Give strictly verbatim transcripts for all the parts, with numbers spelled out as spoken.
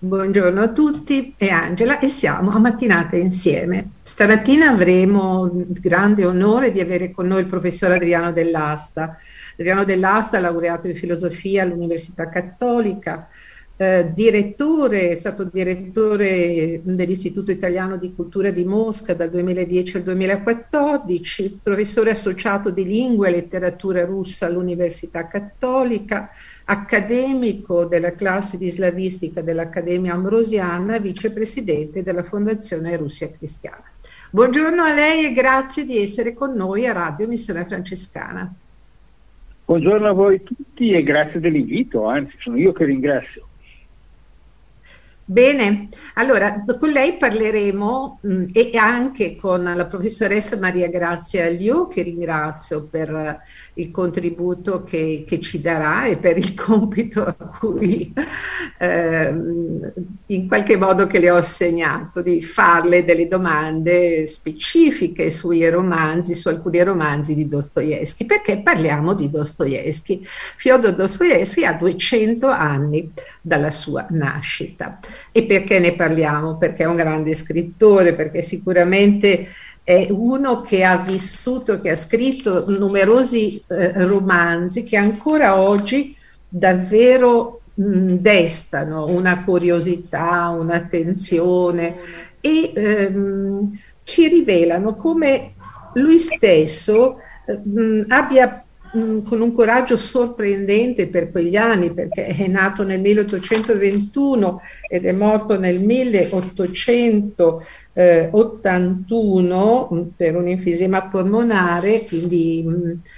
Buongiorno a tutti, è Angela e siamo a Mattinate Insieme. Stamattina avremo il grande onore di avere con noi il professor Adriano Dell'Asta. Adriano Dell'Asta, laureato in filosofia all'Università Cattolica, eh, direttore, è stato direttore dell'Istituto Italiano di Cultura di Mosca dal duemiladieci al duemilaquattordici, professore associato di lingua e letteratura russa all'Università Cattolica, accademico della classe di slavistica dell'Accademia Ambrosiana, vicepresidente della Fondazione Russia Cristiana. Buongiorno a lei e grazie di essere con noi a Radio Missione Francescana. Buongiorno a voi tutti e grazie dell'invito, anzi sono io che ringrazio. Bene, allora con lei parleremo mh, e anche con la professoressa Maria Grazia Liu, che ringrazio per uh, il contributo che, che ci darà e per il compito a cui eh, in qualche modo che le ho assegnato, di farle delle domande specifiche sui romanzi, su alcuni romanzi di Dostoevskij, perché parliamo di Dostoevskij. Fyodor Dostoevskij ha duecento anni dalla sua nascita. E perché ne parliamo? Perché è un grande scrittore, perché sicuramente è uno che ha vissuto, che ha scritto numerosi eh, romanzi che ancora oggi davvero mh, destano una curiosità, un'attenzione e ehm, ci rivelano come lui stesso mh, abbia con un coraggio sorprendente per quegli anni, perché è nato nel milleottocentoventuno ed è morto nel milleottocentottantuno per un enfisema polmonare, quindi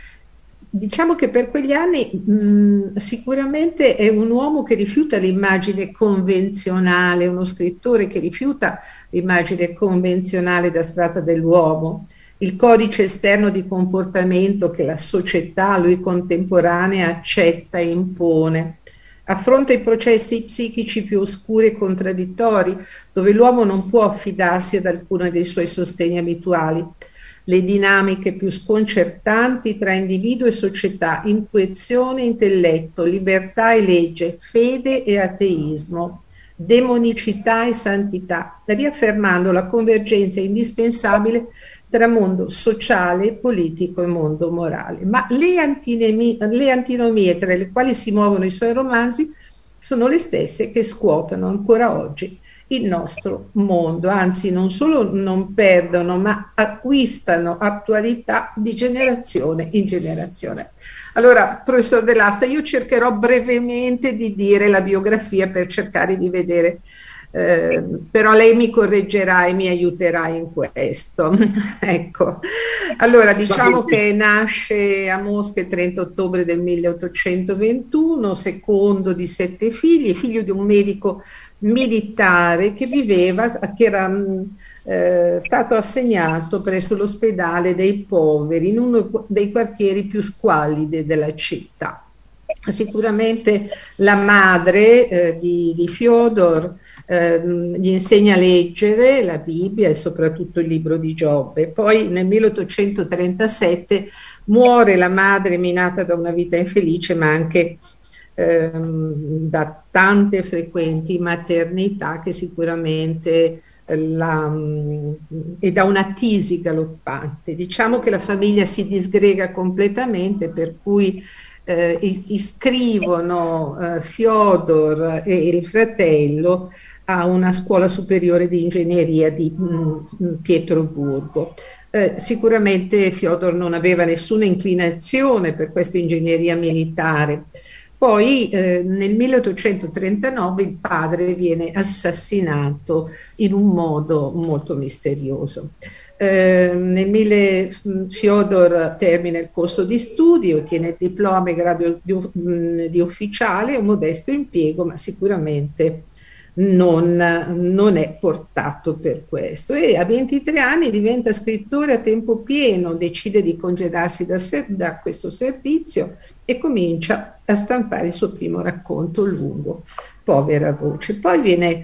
diciamo che per quegli anni mh, sicuramente è un uomo che rifiuta l'immagine convenzionale, uno scrittore che rifiuta l'immagine convenzionale da strata dell'uomo. Il codice esterno di comportamento che la società a lui contemporanea accetta e impone. Affronta i processi psichici più oscuri e contraddittori, dove l'uomo non può affidarsi ad alcuno dei suoi sostegni abituali. Le dinamiche più sconcertanti tra individuo e società, intuizione e intelletto, libertà e legge, fede e ateismo, demonicità e santità, riaffermando la convergenza indispensabile tra mondo sociale, politico e mondo morale. Ma le, antinemi, le antinomie tra le quali si muovono i suoi romanzi sono le stesse che scuotono ancora oggi il nostro mondo, anzi non solo non perdono, ma acquistano attualità di generazione in generazione. Allora, professor Dell'Asta, io cercherò brevemente di dire la biografia per cercare di vedere Eh, però lei mi correggerà e mi aiuterà in questo. Ecco, allora diciamo che nasce a Mosca il trenta ottobre del milleottocentoventuno, secondo di sette figli, figlio di un medico militare che viveva, che era eh, stato assegnato presso l'ospedale dei poveri in uno dei quartieri più squallidi della città. Sicuramente la madre eh, di, di Fyodor eh, gli insegna a leggere la Bibbia e soprattutto il libro di Giobbe. Poi nel milleottocentotrentasette muore la madre minata da una vita infelice, ma anche ehm, da tante frequenti maternità che sicuramente la, e da una tisi galoppante. Diciamo che la famiglia si disgrega completamente, per cui Eh, iscrivono eh, Fyodor e il fratello a una scuola superiore di ingegneria di mh, Pietroburgo. Eh, sicuramente Fyodor non aveva nessuna inclinazione per questa ingegneria militare. Poi eh, nel milleottocentotrentanove il padre viene assassinato in un modo molto misterioso. Eh, nel mille Fyodor termina il corso di studi, ottiene il diploma e grado di, di ufficiale, un modesto impiego, ma sicuramente non, non è portato per questo. E a ventitré anni diventa scrittore a tempo pieno, decide di congedarsi da, da questo servizio e comincia a stampare il suo primo racconto lungo, Povera voce. Poi viene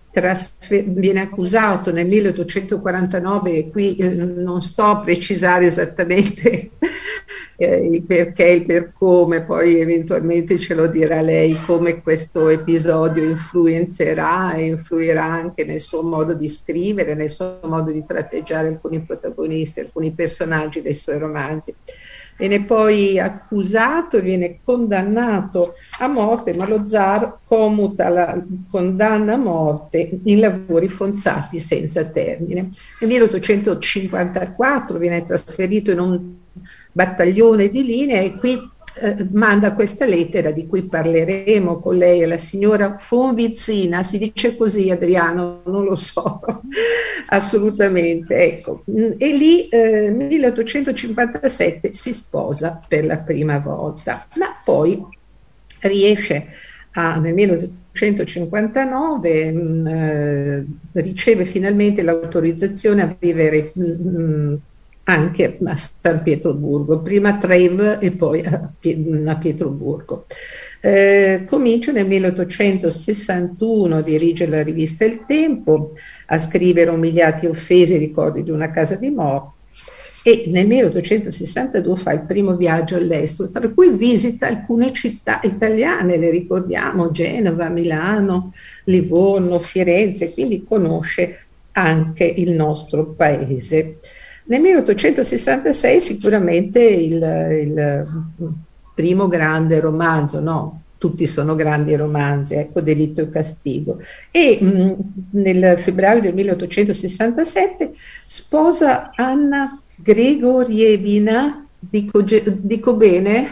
trasfer- viene accusato nel milleottocentoquarantanove, e qui eh, non sto a precisare esattamente eh, il perché, il per come, poi eventualmente ce lo dirà lei, come questo episodio influenzerà e influirà anche nel suo modo di scrivere, nel suo modo di tratteggiare alcuni protagonisti, alcuni personaggi dei suoi romanzi. Viene poi accusato e viene condannato a morte, ma lo zar commuta la condanna a morte in lavori forzati senza termine. Nel milleottocentocinquantaquattro viene trasferito in un battaglione di linea e qui eh, manda questa lettera di cui parleremo con lei, alla signora Fonvizina, si dice così Adriano? Non lo so, assolutamente, ecco. E lì eh, nel milleottocentocinquantasette si sposa per la prima volta, ma poi riesce a, nel milleottocentocinquantanove mh, eh, riceve finalmente l'autorizzazione a vivere mh, anche a San Pietroburgo, prima a Treves e poi a, a Pietroburgo. Eh, comincia nel milleottocentosessantuno a dirigere la rivista Il Tempo, a scrivere Umiliati e offesi, ricordi di una casa di morte, e nel milleottocentosessantadue fa il primo viaggio all'estero, tra cui visita alcune città italiane, le ricordiamo, Genova, Milano, Livorno, Firenze, quindi conosce anche il nostro paese. Nel milleottocentosessantasei sicuramente il, il primo grande romanzo, no? Tutti sono grandi romanzi, ecco, Delitto e Castigo. E mh, nel febbraio del milleottocentosessantasette sposa Anna Gregorievna, dico, dico bene,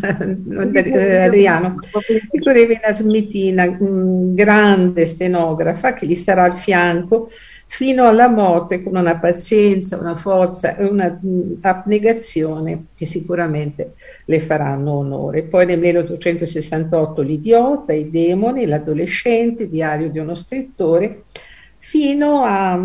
Adriano, Gregorievna Smitina, mh, grande stenografa che gli starà al fianco fino alla morte, con una pazienza, una forza e una mh, abnegazione che sicuramente le faranno onore. Poi nel milleottocentosessantotto L'idiota, I demoni, L'adolescente, Diario di uno scrittore, fino a,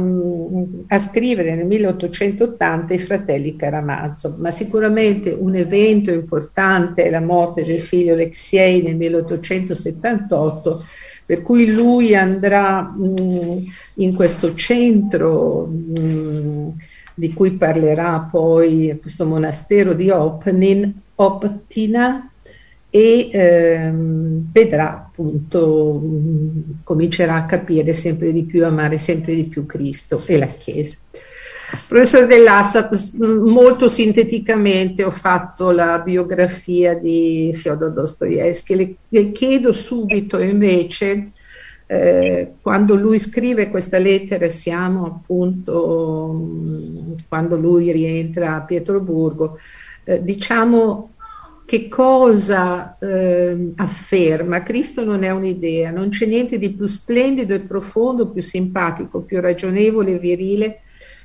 a scrivere nel milleottocentottanta I fratelli Karamazov. Ma sicuramente un evento importante è la morte del figlio Aleksej nel milleottocentosettantotto, per cui lui andrà mh, in questo centro mh, di cui parlerà poi, questo monastero di Opnin, Optina, e ehm, vedrà appunto, mh, comincerà a capire sempre di più, amare sempre di più Cristo e la Chiesa. Professor Dell'Asta, molto sinteticamente ho fatto la biografia di Fyodor Dostoevskij. Le, le chiedo subito invece, eh, quando lui scrive questa lettera, siamo appunto mh, quando lui rientra a Pietroburgo, eh, diciamo che cosa eh, afferma? Cristo non è un'idea, non c'è niente di più splendido e profondo, più simpatico, più ragionevole e virile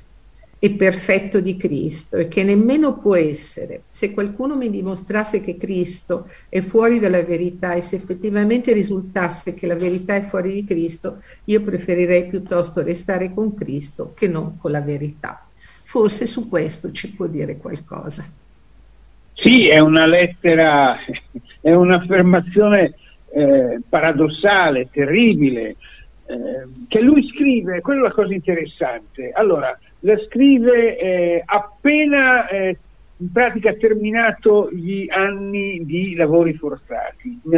e perfetto di Cristo, e che nemmeno può essere. Se qualcuno mi dimostrasse che Cristo è fuori dalla verità e se effettivamente risultasse che la verità è fuori di Cristo, io preferirei piuttosto restare con Cristo che non con la verità. Forse su questo ci può dire qualcosa. Sì, è una lettera, è un'affermazione eh, paradossale, terribile, eh, che lui scrive. Quella è la cosa interessante. Allora, la scrive eh, appena eh, in pratica terminato gli anni di lavori forzati, nel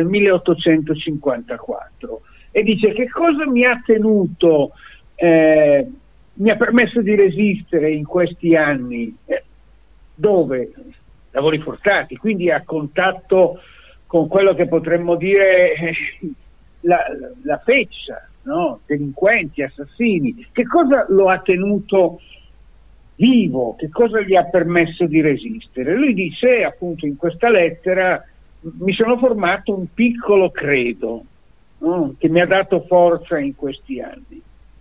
milleottocentocinquantaquattro, e dice: che cosa mi ha tenuto, eh, mi ha permesso di resistere in questi anni, eh, dove lavori forzati, quindi a contatto con quello che potremmo dire eh, la, la feccia, no? Delinquenti, assassini. Che cosa lo ha tenuto vivo? Che cosa gli ha permesso di resistere? Lui dice appunto in questa lettera: mi sono formato un piccolo credo, no? Che mi ha dato forza in questi anni.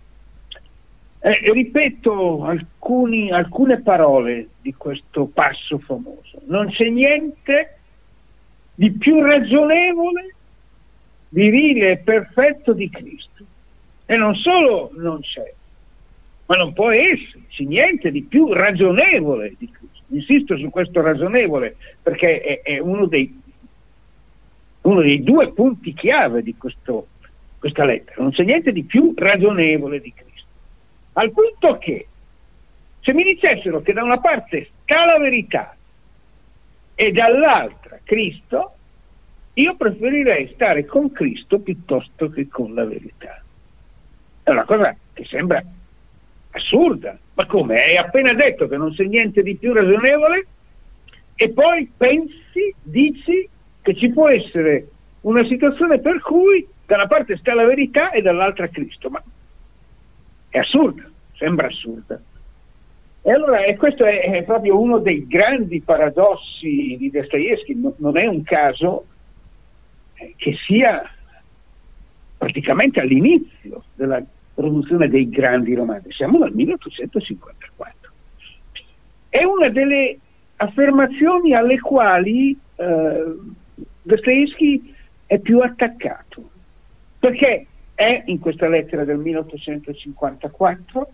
Eh, ripeto alcuni, alcune parole di questo passo famoso: non c'è niente di più ragionevole, virile e perfetto di Cristo. E non solo non c'è, ma non può esserci niente di più ragionevole di Cristo. Insisto su questo ragionevole, perché è, è uno dei uno dei due punti chiave di questo questa lettera, non c'è niente di più ragionevole di Cristo. Al punto che, se mi dicessero che da una parte sta la verità e dall'altra Cristo, io preferirei stare con Cristo piuttosto che con la verità. È una cosa che sembra assurda, ma come? Hai appena detto che non c'è niente di più ragionevole e poi pensi, dici che ci può essere una situazione per cui da una parte sta la verità e dall'altra Cristo, ma è assurda, sembra assurda. E allora e questo è, è proprio uno dei grandi paradossi di Dostoevskij. No, non è un caso che sia praticamente all'inizio della produzione dei grandi romanzi, siamo nel milleottocentocinquantaquattro. È una delle affermazioni alle quali eh, Dostoevskij è più attaccato, perché è in questa lettera del milleottocentocinquantaquattro,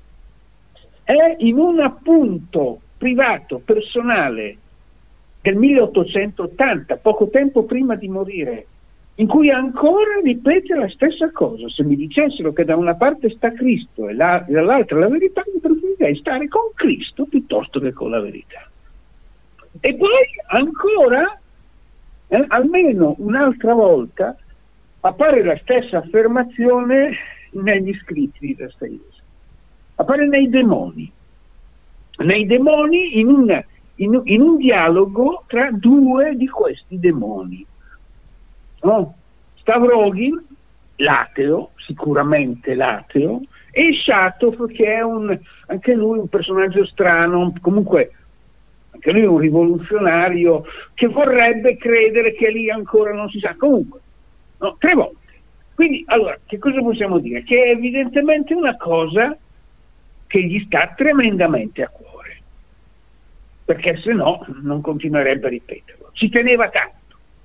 è in un appunto privato, personale del milleottocentottanta, poco tempo prima di morire, in cui ancora ripete la stessa cosa. Se mi dicessero che da una parte sta Cristo e, la, e dall'altra la verità, mi preferirei stare con Cristo piuttosto che con la verità. E poi ancora, eh, almeno un'altra volta, appare la stessa affermazione negli scritti di Dostoevskij. Appare nei demoni. Nei demoni in, una, in, in un dialogo tra due di questi demoni. No? Stavrogin, l'ateo, sicuramente l'ateo, e Shatov, che è un, anche lui un personaggio strano, comunque anche lui un rivoluzionario che vorrebbe credere che lì ancora non si sa. Comunque, no, tre volte. Quindi, allora, che cosa possiamo dire? Che è evidentemente una cosa che gli sta tremendamente a cuore, perché se no non continuerebbe a ripeterlo. Ci teneva tanto.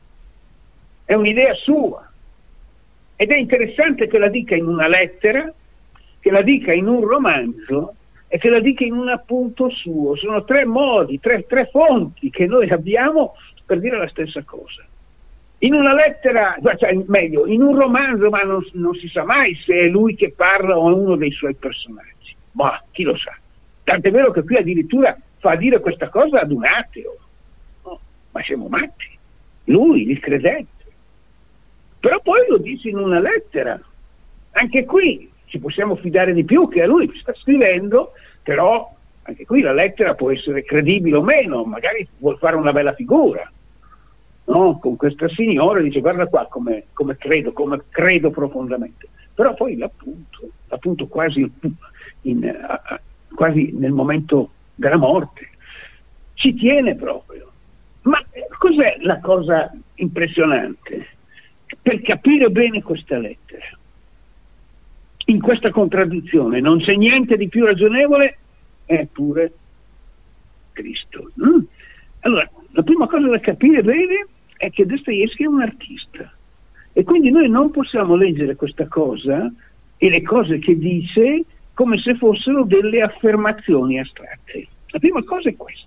È un'idea sua ed è interessante che la dica in una lettera, che la dica in un romanzo e che la dica in un appunto suo. Sono tre modi, tre, tre fonti che noi abbiamo per dire la stessa cosa. In una lettera, cioè meglio, in un romanzo, ma non, non si sa mai se è lui che parla o è uno dei suoi personaggi, ma chi lo sa. Tant'è vero che qui addirittura fa dire questa cosa ad un ateo. No, ma siamo matti. Lui, il credente. Però poi lo dice in una lettera. Anche qui ci possiamo fidare di più che a lui sta scrivendo, però anche qui la lettera può essere credibile o meno, magari vuol fare una bella figura, no? Con questa signora dice guarda qua come, come credo, come credo profondamente. Però poi l'appunto, l'appunto quasi, in, a, quasi nel momento della morte, ci tiene proprio. Ma cos'è la cosa impressionante? Per capire bene questa lettera, in questa contraddizione non c'è niente di più ragionevole, eppure Cristo. Mm? Allora, la prima cosa da capire bene è che Dostoevskij è un artista e quindi noi non possiamo leggere questa cosa e le cose che dice come se fossero delle affermazioni astratte. La prima cosa è questa.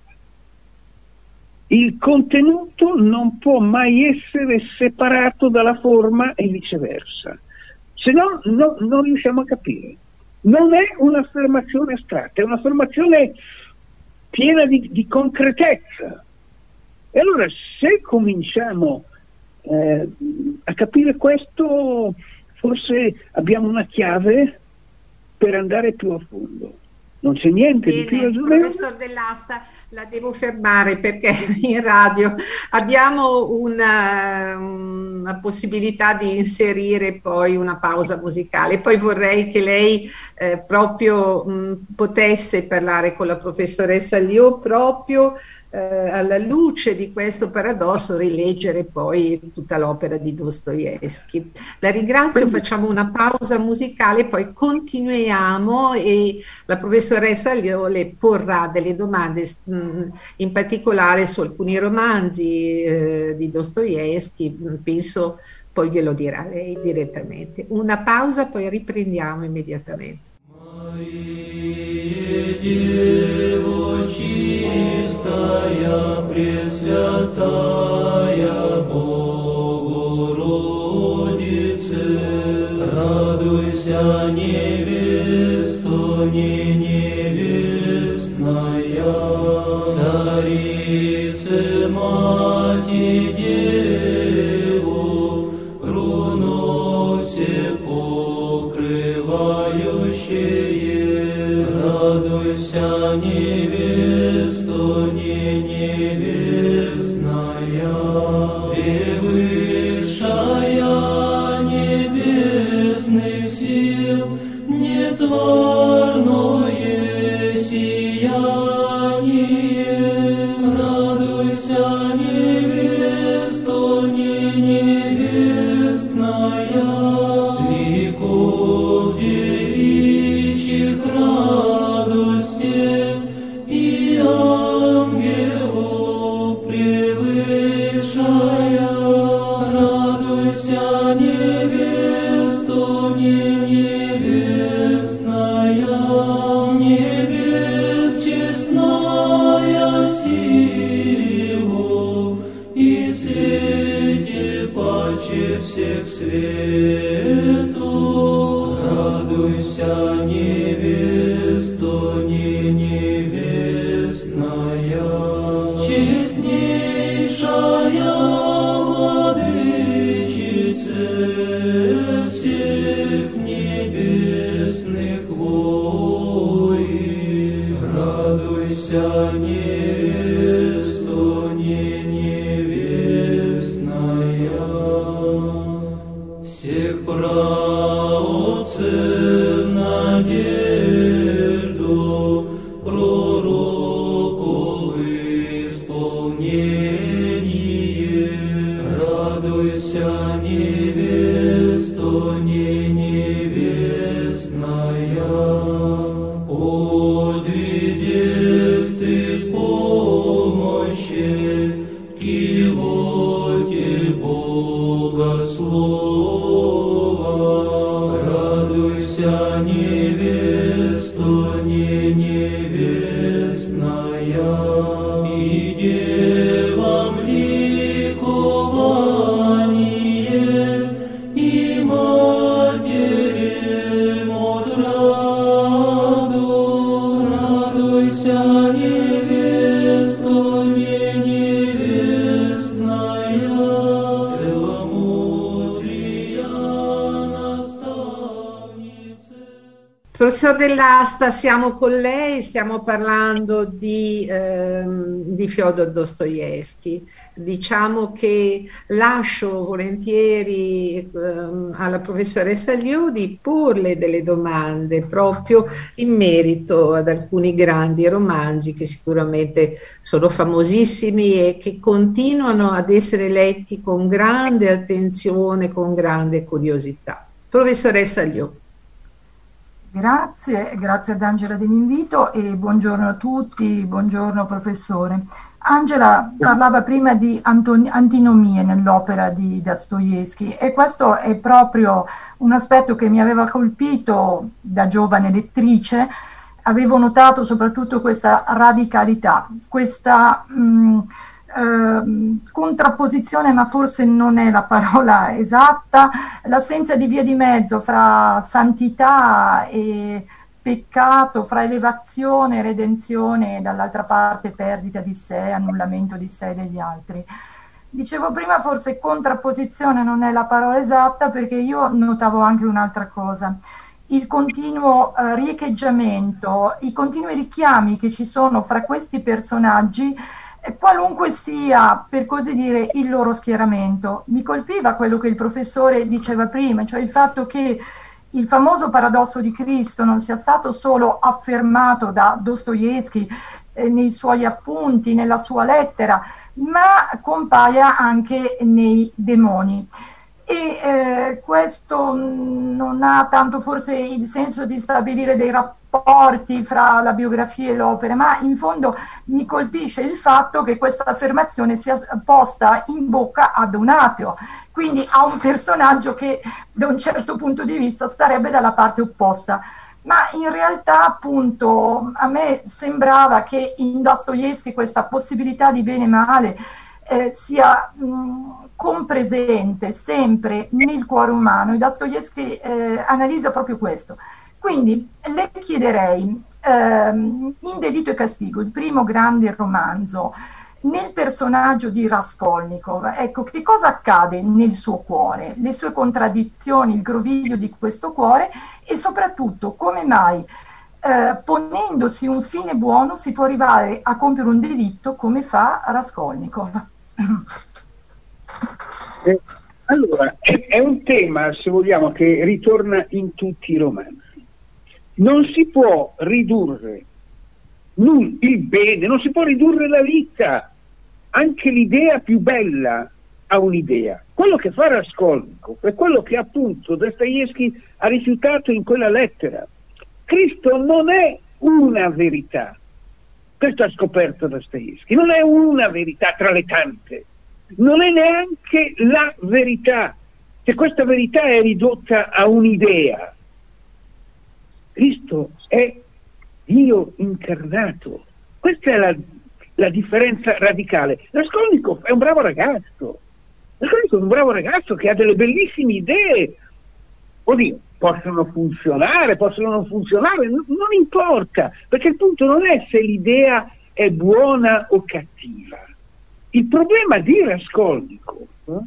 Il contenuto non può mai essere separato dalla forma e viceversa, se no, no non riusciamo a capire. Non è un'affermazione astratta, è un'affermazione piena di, di concretezza. E allora se cominciamo eh, a capire questo, forse abbiamo una chiave per andare più a fondo. Non c'è niente Bene, di più ragionevole. professor Dell'Asta, la devo fermare perché in radio abbiamo una, una possibilità di inserire poi una pausa musicale. Poi vorrei che lei eh, proprio mh, potesse parlare con la professoressa Liu proprio eh, alla luce di questo paradosso, rileggere poi tutta l'opera di Dostoevskij. La ringrazio, facciamo una pausa musicale, poi continuiamo e la professoressa Liu le porrà delle domande mh, in particolare su alcuni romanzi eh, di Dostoevskij, penso poi glielo dirà lei direttamente. Una pausa, poi riprendiamo immediatamente. Дева чистая, Пресвятая Богородице, Радуйся, невесто, не невестная, царице мати деву, руно все покрывающее. Радуйся, невесто, не невестная, превысшая небесных сил, нетворное сияние. Радуйся, невесто, не невестная, ликов девичьих радости и ангелов превышая. Радуйся, невесто, не невестная, небес честная сила и свете паче всех свету. Радуйся, невесто, не невестная, честнейшая владычице всех небесных войн. Радуйся, невесто, не невестная, всех праотцев надежду, пророков исполнение. Радуйся, невесто, не невестная, в подвизе ты помощи, кивоте богослова. Радуйся, невесто, не невестная, и девам ликование, и матерям отраду. Радуйся, невесто, не невестная, целомудрия наставнице. Professor Dell'Asta, siamo con lei, stiamo parlando di, ehm, di Fyodor Dostoevskij. Diciamo che lascio volentieri ehm, alla professoressa Liu di porle delle domande proprio in merito ad alcuni grandi romanzi che sicuramente sono famosissimi e che continuano ad essere letti con grande attenzione, con grande curiosità. Professoressa Liu. Grazie, grazie ad Angela dell'invito e buongiorno a tutti, buongiorno professore. Angela parlava prima di antinomie nell'opera di Dostoevskij e questo è proprio un aspetto che mi aveva colpito da giovane lettrice. Avevo notato soprattutto questa radicalità, questa mh, eh, contrapposizione, ma forse non è la parola esatta, l'assenza di via di mezzo fra santità e peccato, fra elevazione e redenzione e dall'altra parte perdita di sé, annullamento di sé e degli altri. Dicevo prima forse contrapposizione non è la parola esatta, perché io notavo anche un'altra cosa: il continuo eh, riecheggiamento, i continui richiami che ci sono fra questi personaggi, eh, qualunque sia, per così dire, il loro schieramento. Mi colpiva quello che il professore diceva prima, cioè il fatto che il famoso paradosso di Cristo non sia stato solo affermato da Dostoevskij eh, nei suoi appunti, nella sua lettera, ma compaia anche nei demoni. E eh, questo non ha tanto forse il senso di stabilire dei rapporti fra la biografia e l'opera, ma in fondo mi colpisce il fatto che questa affermazione sia posta in bocca ad un ateo, quindi a un personaggio che da un certo punto di vista starebbe dalla parte opposta. Ma in realtà appunto a me sembrava che in Dostoevskij questa possibilità di bene e male eh, sia mh, compresente sempre nel cuore umano, e Dostoevskij eh, analizza proprio questo. Quindi le chiederei, ehm, in Delitto e Castigo, il primo grande romanzo, nel personaggio di Raskolnikov, ecco, che cosa accade nel suo cuore, le sue contraddizioni, il groviglio di questo cuore, e soprattutto come mai, eh, ponendosi un fine buono, si può arrivare a compiere un delitto come fa Raskolnikov. Eh, allora, è, è un tema, se vogliamo, che ritorna in tutti i romanzi. Non si può ridurre il bene, non si può ridurre la vita, anche l'idea più bella a un'idea. Quello che fa Raskolnikov è quello che appunto Dostoevskij ha rifiutato in quella lettera. Cristo non è una verità, questo ha scoperto Dostoevskij, non è una verità tra le tante, non è neanche la verità, se questa verità è ridotta a un'idea. Cristo è Dio incarnato. Questa è la, la differenza radicale. Raskolnikov è un bravo ragazzo. Raskolnikov è un bravo ragazzo che ha delle bellissime idee. Oddio, possono funzionare, possono non funzionare, non, non importa, perché il punto non è se l'idea è buona o cattiva. Il problema di Raskolnikov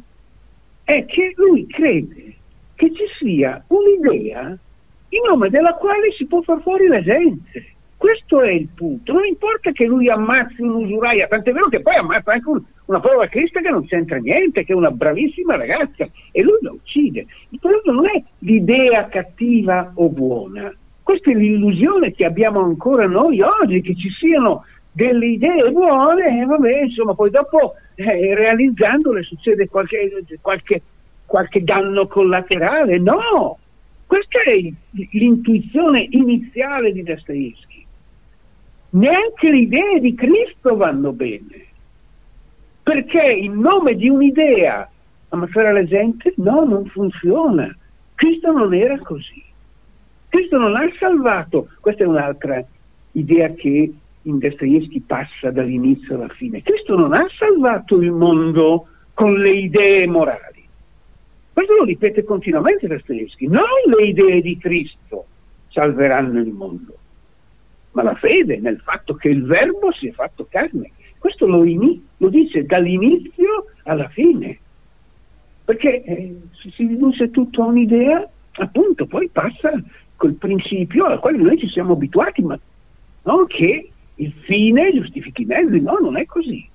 è che lui crede che ci sia un'idea in nome della quale si può far fuori la gente. Questo è il punto. Non importa che lui ammazzi un'usuraia, tant'è vero che poi ammazza anche un, una povera Crista che non c'entra niente, che è una bravissima ragazza, e lui la uccide. Il problema non è l'idea cattiva o buona. Questa è l'illusione che abbiamo ancora noi oggi, che ci siano delle idee buone, e vabbè, insomma, poi dopo eh, realizzandole succede qualche, qualche, qualche danno collaterale. No! Questa è l'intuizione iniziale di Dostoevskij. Neanche le idee di Cristo vanno bene, perché in nome di un'idea ammazzare la gente, no, non funziona. Cristo non era così. Cristo non ha salvato. Questa è un'altra idea che in Dostoevskij passa dall'inizio alla fine. Cristo non ha salvato il mondo con le idee morali. Questo lo ripete continuamente Dostoevskij. Non le idee di Cristo salveranno il mondo, ma la fede nel fatto che il Verbo si è fatto carne. Questo lo, ini- lo dice dall'inizio alla fine, perché eh, se si riduce tutto a un'idea, appunto poi passa col principio al quale noi ci siamo abituati, ma non che il fine giustifichi i mezzi. No, non è così.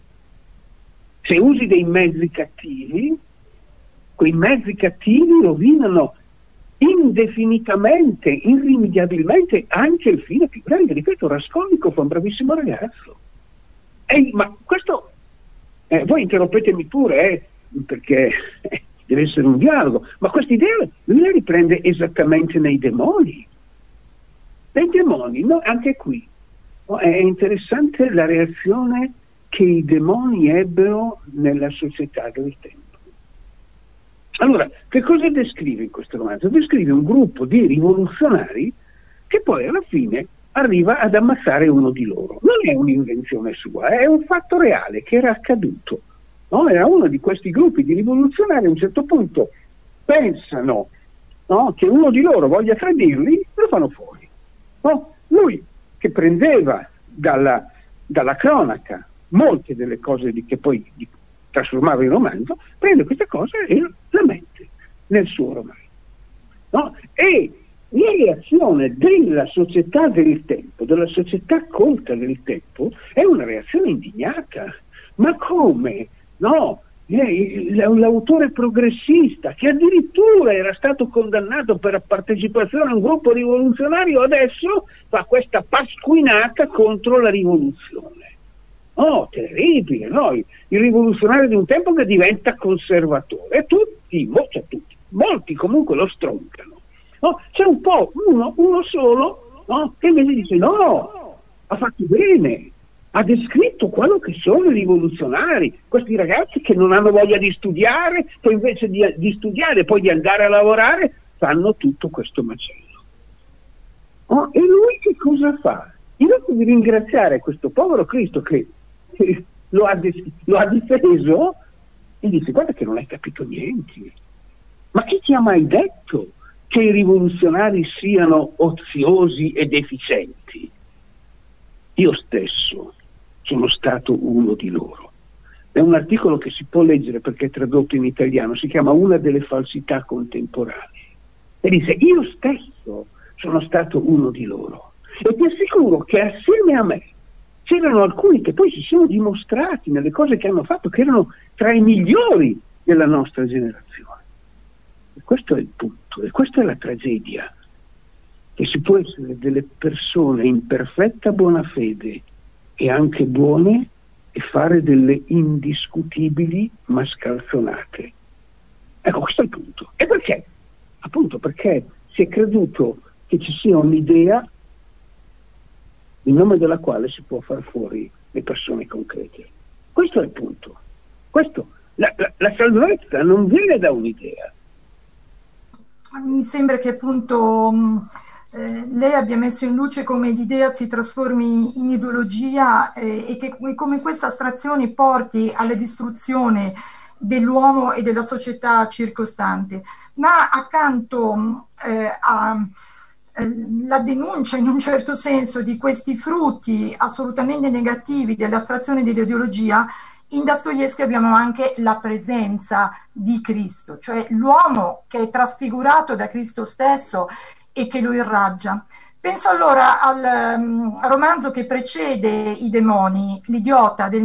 Se usi dei mezzi cattivi, quei mezzi cattivi rovinano indefinitamente, irrimediabilmente anche il fine più grande. Ripeto, Raskolnikov è un bravissimo ragazzo. Ehi, ma questo, eh, voi interrompetemi pure, eh, perché eh, deve essere un dialogo, ma questa idea lui la riprende esattamente nei demoni. Nei demoni, no? Anche qui oh, è interessante la reazione che i demoni ebbero nella società del tempo. Allora, che cosa descrive in questo romanzo? Descrive un gruppo di rivoluzionari che poi alla fine arriva ad ammazzare uno di loro. Non è un'invenzione sua, è un fatto reale che era accaduto. No? Era uno di questi gruppi di rivoluzionari, a un certo punto pensano, no, che uno di loro voglia tradirli, lo fanno fuori. No? Lui, che prendeva dalla, dalla cronaca molte delle cose di, che poi di, trasformava in romanzo, prende questa cosa e la mette nel suo romanzo. No? E la reazione della società del tempo, della società colta del tempo, è una reazione indignata. Ma come? No, l'autore progressista, che addirittura era stato condannato per partecipazione a un gruppo rivoluzionario, adesso fa questa pasquinata contro la rivoluzione. Oh, terribile, no? Il rivoluzionario di un tempo che diventa conservatore, e tutti, mo, cioè tutti, molti comunque lo stroncano. No? C'è un po' uno, uno solo, no? Che invece dice no, ha fatto bene, ha descritto quello che sono i rivoluzionari, questi ragazzi che non hanno voglia di studiare, poi invece di, di studiare e poi di andare a lavorare, fanno tutto questo macello. Oh, e lui che cosa fa? Invece di ringraziare questo povero Cristo che, che lo ha, de- lo ha difeso e dice: guarda che non hai capito niente, ma chi ti ha mai detto che i rivoluzionari siano oziosi e deficienti? Io stesso sono stato uno di loro. È un articolo che si può leggere perché è tradotto in italiano, si chiama Una delle falsità contemporanee, e dice: io stesso sono stato uno di loro, e ti assicuro che assieme a me c'erano alcuni che poi si sono dimostrati nelle cose che hanno fatto che erano tra i migliori della nostra generazione. E questo è il punto, e questa è la tragedia, che si può essere delle persone in perfetta buona fede e anche buone e fare delle indiscutibili mascalzonate. Ecco, questo è il punto. E perché? Appunto perché si è creduto che ci sia un'idea in nome della quale si può far fuori le persone concrete. Questo è il punto. Questo, la, la, la salvezza non viene da un'idea. Mi sembra che appunto mh, eh, lei abbia messo in luce come l'idea si trasformi in ideologia eh, e che come questa astrazione porti alla distruzione dell'uomo e della società circostante. Ma accanto eh, a la denuncia in un certo senso di questi frutti assolutamente negativi dell'astrazione dell'ideologia, in Dostoevskij abbiamo anche la presenza di Cristo, cioè l'uomo che è trasfigurato da Cristo stesso e che lo irraggia. Penso allora al um, romanzo che precede I demoni, L'idiota del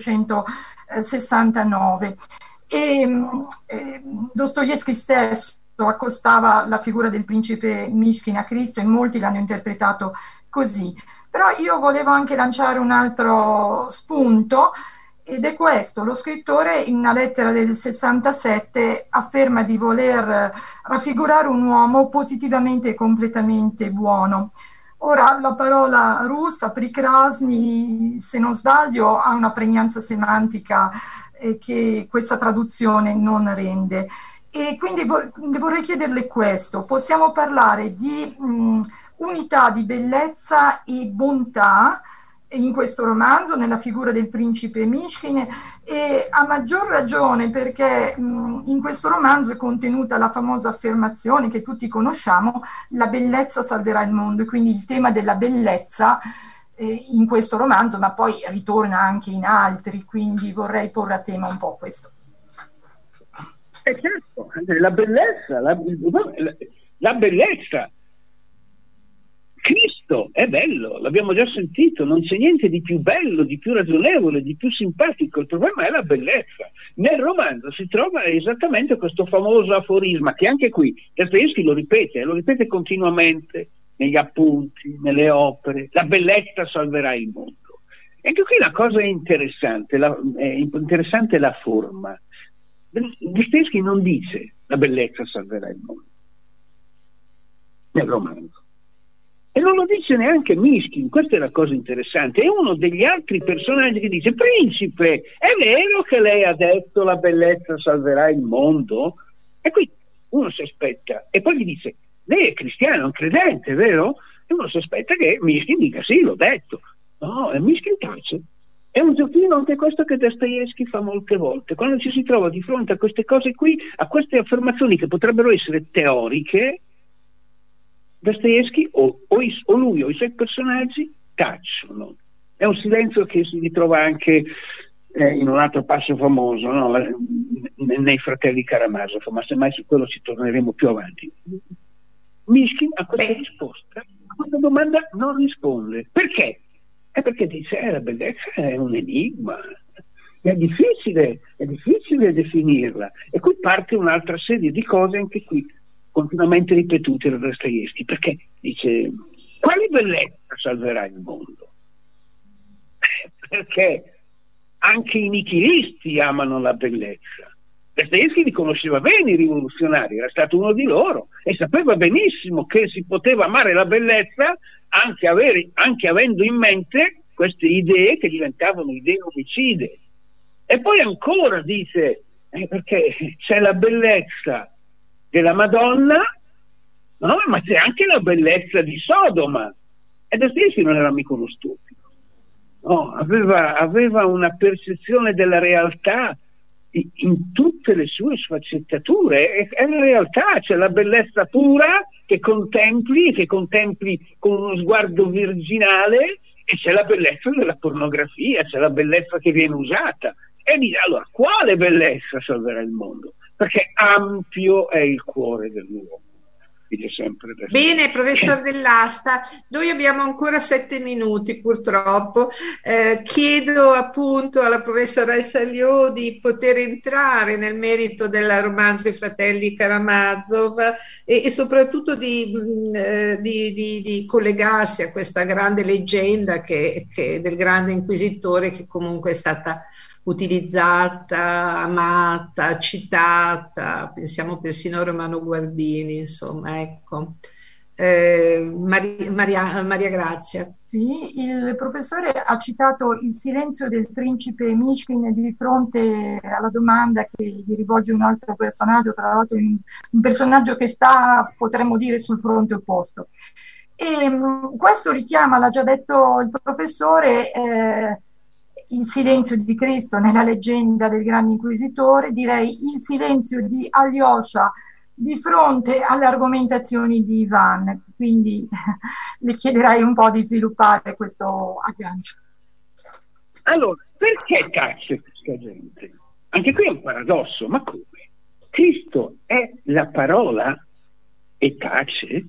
milleottocentosessantanove, e um, eh, Dostoevskij stesso accostava la figura del principe Mishkin a Cristo e molti l'hanno interpretato così. Però io volevo anche lanciare un altro spunto, ed è questo: lo scrittore in una lettera del sessantasette afferma di voler raffigurare un uomo positivamente e completamente buono. Ora la parola russa, prikrasny, se non sbaglio, ha una pregnanza semantica eh, che questa traduzione non rende. E quindi vorrei chiederle questo: possiamo parlare di mh, unità di bellezza e bontà in questo romanzo, nella figura del principe Mishkin, e a maggior ragione perché mh, in questo romanzo è contenuta la famosa affermazione che tutti conosciamo: la bellezza salverà il mondo, e quindi il tema della bellezza eh, in questo romanzo, ma poi ritorna anche in altri, quindi vorrei porre a tema un po' questo. E certo, la bellezza, la, la, la bellezza. Cristo è bello, l'abbiamo già sentito, non c'è niente di più bello, di più ragionevole, di più simpatico. Il problema è la bellezza. Nel romanzo si trova esattamente questo famoso aforisma che anche qui Dostoevskij lo ripete, lo ripete continuamente negli appunti, nelle opere: la bellezza salverà il mondo. E anche qui la cosa è interessante, la, è interessante la forma. Dostoevskij non dice la bellezza salverà il mondo nel romanzo, e non lo dice neanche Mishkin. Questa è la cosa interessante. È uno degli altri personaggi che dice: principe, è vero che lei ha detto la bellezza salverà il mondo? E qui uno si aspetta, e poi gli dice: lei è cristiano, è un credente, vero? E uno si aspetta che Mishkin dica: sì, l'ho detto. No, e Mishkin tace. È un giochino anche questo che Dostoevskij fa molte volte. Quando ci si trova di fronte a queste cose qui, a queste affermazioni che potrebbero essere teoriche, Dostoevskij o, o, i, o lui o i suoi personaggi tacciono. È un silenzio che si ritrova anche eh, in un altro passo famoso, no? La, nei Fratelli Karamazov, ma semmai su quello ci torneremo più avanti. Mishkin a questa Beh. risposta, a questa domanda non risponde. Perché? È perché dice: eh, la bellezza è un enigma, è difficile, è difficile definirla. E qui parte un'altra serie di cose, anche qui continuamente ripetute da Dostoevskij, perché dice: quale bellezza salverà il mondo? Perché anche i nichilisti amano la bellezza. Dostoevskij li conosceva bene i rivoluzionari, era stato uno di loro e sapeva benissimo che si poteva amare la bellezza anche, avere, anche avendo in mente queste idee che diventavano idee omicide. E poi ancora dice: eh, perché c'è la bellezza della Madonna, no? Ma c'è anche la bellezza di Sodoma. E Dostoevskij non era mica uno stupido. no? aveva, aveva una percezione della realtà in, in tutte le sue sfaccettature. È, è la realtà, c'è la bellezza pura che contempli, che contempli con uno sguardo virginale, e c'è la bellezza della pornografia, c'è la bellezza che viene usata. E mi allora, quale bellezza salverà il mondo? Perché ampio è il cuore dell'uomo. Sempre Bene, professor Dell'Asta, noi abbiamo ancora sette minuti purtroppo. Eh, chiedo appunto alla professoressa Liò di poter entrare nel merito del romanzo I fratelli Karamazov e, e soprattutto di, mh, di, di, di collegarsi a questa grande leggenda che, che del grande inquisitore, che comunque è stata utilizzata, amata, citata, pensiamo persino a Romano Guardini, insomma, ecco. Eh, Maria, Maria, Maria Grazia. Sì, il professore ha citato il silenzio del principe Mishkin di fronte alla domanda che gli rivolge un altro personaggio, tra l'altro un, un personaggio che sta, potremmo dire, sul fronte opposto. E mh, questo richiama, l'ha già detto il professore, eh, il silenzio di Cristo nella leggenda del Grande Inquisitore, direi il silenzio di Alyosha di fronte alle argomentazioni di Ivan. Quindi le chiederei un po' di sviluppare questo aggancio. Allora, perché tace questa gente? Anche qui è un paradosso, ma come? Cristo è la parola e tace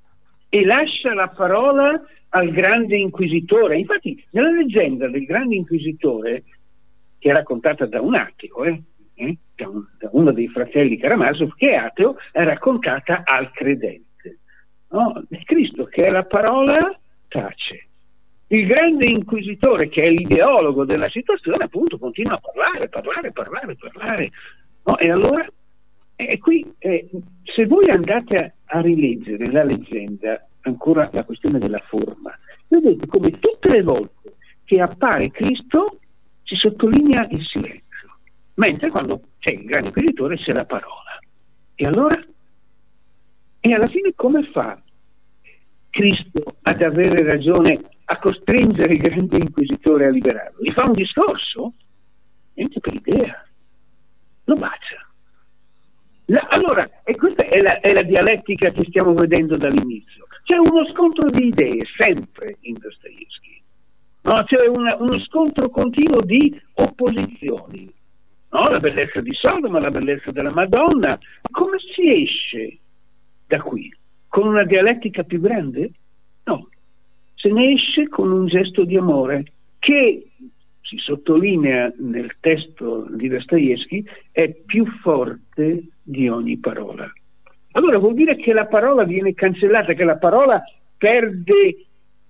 e lascia la parola al grande inquisitore. Infatti nella leggenda del grande inquisitore, che è raccontata da un ateo, eh, eh, da, un, da uno dei fratelli Karamazov, che è ateo, è raccontata al credente, no? Cristo, che è la parola, tace. Il grande inquisitore, che è l'ideologo della situazione, appunto continua a parlare, parlare, parlare, parlare, no? E allora e qui eh, se voi andate a, a rileggere la leggenda, ancora la questione della forma, vedete come tutte le volte che appare Cristo si sottolinea il silenzio, mentre quando c'è il grande inquisitore c'è la parola. E allora? E alla fine come fa Cristo ad avere ragione a costringere il grande inquisitore a liberarlo? Gli fa un discorso? Niente per idea. Lo bacia. La, allora, e questa è la, è la dialettica che stiamo vedendo dall'inizio. C'è uno scontro di idee sempre in Dostoevskij, no? C'è una, uno scontro continuo di opposizioni, no? La bellezza di Sodoma, la bellezza della Madonna. Come si esce da qui? Con una dialettica più grande? No, se ne esce con un gesto di amore che, si sottolinea nel testo di Dostoevskij, è più forte di ogni parola. Allora vuol dire che la parola viene cancellata, che la parola perde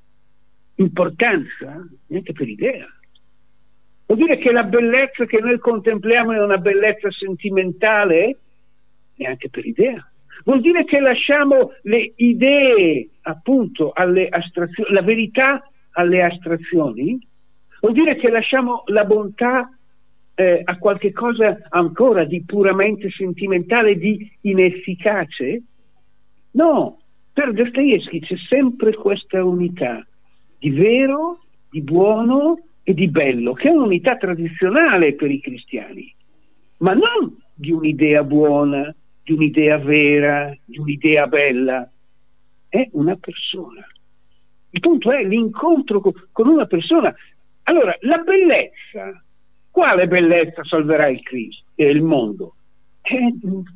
importanza? Niente per idea. Vuol dire che la bellezza che noi contempliamo è una bellezza sentimentale? Neanche per idea. Vuol dire che lasciamo le idee, appunto, alle astrazioni, la verità alle astrazioni? Vuol dire che lasciamo la bontà eh, a qualche cosa ancora di puramente sentimentale, di inefficace? No, per Dostoevskij c'è sempre questa unità di vero, di buono e di bello, che è un'unità tradizionale per i cristiani, ma non di un'idea buona, di un'idea vera, di un'idea bella. È una persona. Il punto è l'incontro con una persona. Allora, la bellezza, quale bellezza salverà il Cristo e il mondo? Eh,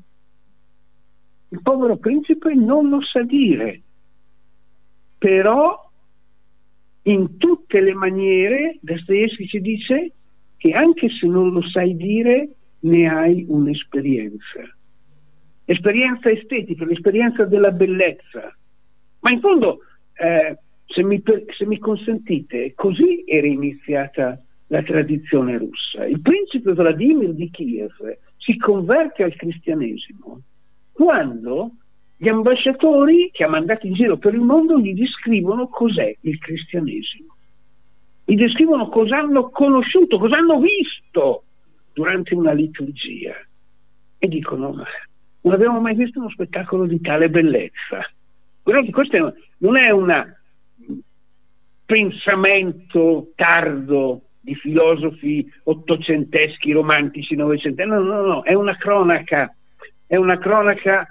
il povero principe non lo sa dire, però in tutte le maniere Dostoevskij ci dice che anche se non lo sai dire, ne hai un'esperienza. Esperienza estetica, l'esperienza della bellezza. Ma in fondo, eh, se, mi, se mi consentite, così era iniziata la tradizione russa. Il principe Vladimir di Kiev si converte al cristianesimo quando gli ambasciatori che ha mandato in giro per il mondo gli descrivono cos'è il cristianesimo. Gli descrivono cosa hanno conosciuto, cosa hanno visto durante una liturgia. E dicono: non abbiamo mai visto uno spettacolo di tale bellezza. Guardate, questa non è una pensamento tardo di filosofi ottocenteschi, romantici, novecenteschi. No, no, no, è una cronaca, è una cronaca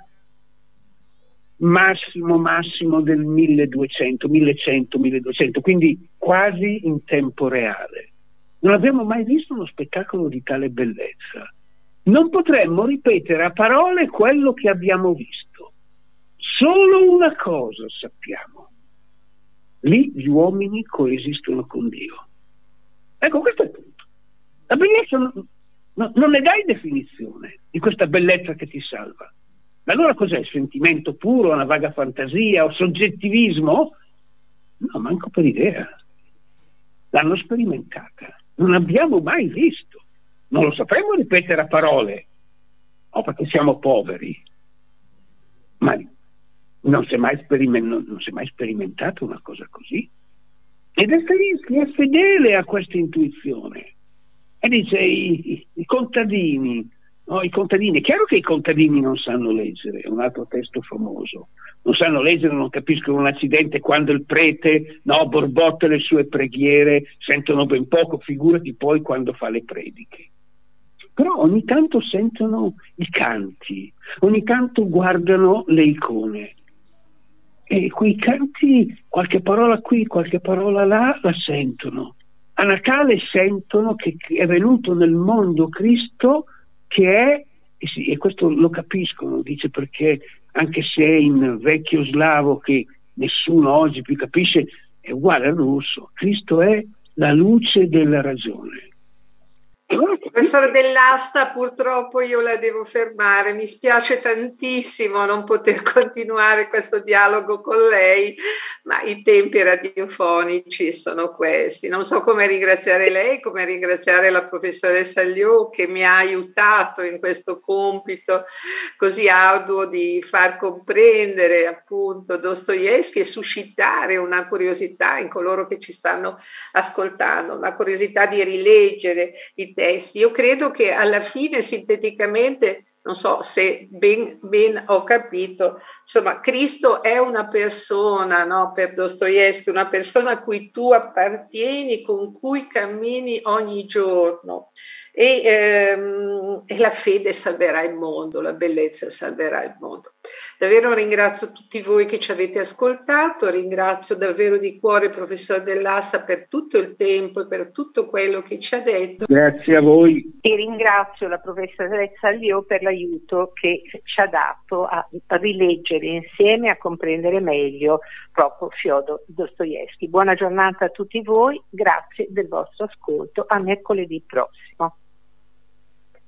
massimo, massimo del milleduecento, millecento, milleduecento, quindi quasi in tempo reale. Non abbiamo mai visto uno spettacolo di tale bellezza. Non potremmo ripetere a parole quello che abbiamo visto. Solo una cosa sappiamo: lì gli uomini coesistono con Dio. Ecco, questo è il punto. La bellezza non, no, non ne dai definizione di questa bellezza che ti salva. Allora cos'è? Sentimento puro, una vaga fantasia o soggettivismo? No, manco per idea. L'hanno sperimentata. Non abbiamo mai visto. Non lo sapremo ripetere a parole. O perché siamo poveri. Ma non si è mai, speriment- non, non si è mai sperimentato una cosa così. E Dostoevskij è fedele a questa intuizione. E dice i, i, i contadini, no, i contadini, è chiaro che i contadini non sanno leggere, è un altro testo famoso. Non sanno leggere, non capiscono un accidente quando il prete no, borbotta le sue preghiere, sentono ben poco, figurati poi quando fa le prediche. Però ogni tanto sentono i canti, ogni tanto guardano le icone. E quei canti, qualche parola qui, qualche parola là, la sentono. A Natale sentono che è venuto nel mondo Cristo, che è, e, sì, e questo lo capiscono, dice, perché anche se è in vecchio slavo che nessuno oggi più capisce, è uguale al russo. Cristo è la luce della ragione. Professore Dell'Asta, purtroppo io la devo fermare, mi spiace tantissimo non poter continuare questo dialogo con lei, ma i tempi radiofonici sono questi. Non so come ringraziare lei, come ringraziare la professoressa Liu che mi ha aiutato in questo compito così arduo di far comprendere appunto Dostoevskij e suscitare una curiosità in coloro che ci stanno ascoltando, una curiosità di rileggere i testi. Io credo che alla fine, sinteticamente, non so se ben, ben ho capito, insomma, Cristo è una persona, no? Per Dostoevskij, una persona a cui tu appartieni, con cui cammini ogni giorno. E, ehm, e la fede salverà il mondo, la bellezza salverà il mondo. Davvero ringrazio tutti voi che ci avete ascoltato, ringrazio davvero di cuore il professor Dell'Asta per tutto il tempo e per tutto quello che ci ha detto. Grazie a voi. E ringrazio la professoressa Liu per l'aiuto che ci ha dato a rileggere insieme, a comprendere meglio proprio Fyodor Dostoevskij. Buona giornata a tutti voi, grazie del vostro ascolto, a mercoledì prossimo.